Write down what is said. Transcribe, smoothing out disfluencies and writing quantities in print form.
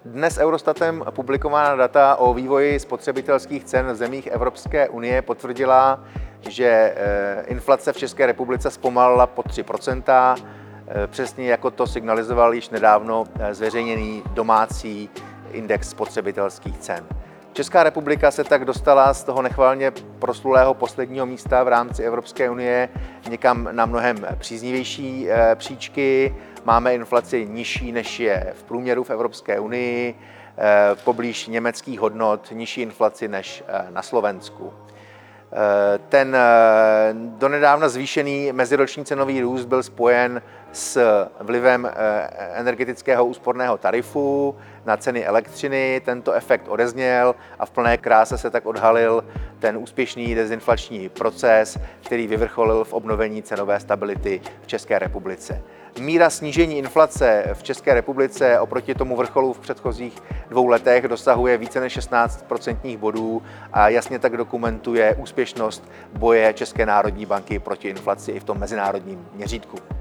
Dnes Eurostatem publikovaná data o vývoji spotřebitelských cen v zemích Evropské unie potvrdila, že inflace v České republice zpomalila pod 3%, přesně jako to signalizoval již nedávno zveřejněný domácí index spotřebitelských cen. Česká republika se tak dostala z toho nechvalně proslulého posledního místa v rámci Evropské unie někam na mnohem příznivější příčky. Máme inflaci nižší, než je v průměru v Evropské unii, poblíž německých hodnot, nižší inflaci než na Slovensku. Ten donedávna zvýšený meziroční cenový růst byl spojen s vlivem energetického úsporného tarifu na ceny elektřiny. Tento efekt odezněl a v plné kráse se tak odhalil ten úspěšný dezinflační proces, který vyvrcholil v obnovení cenové stability v České republice. Míra snížení inflace v České republice oproti tomu vrcholu v předchozích 2 letech dosahuje více než 16% bodů a jasně tak dokumentuje úspěšnost boje České národní banky proti inflaci i v tom mezinárodním měřítku.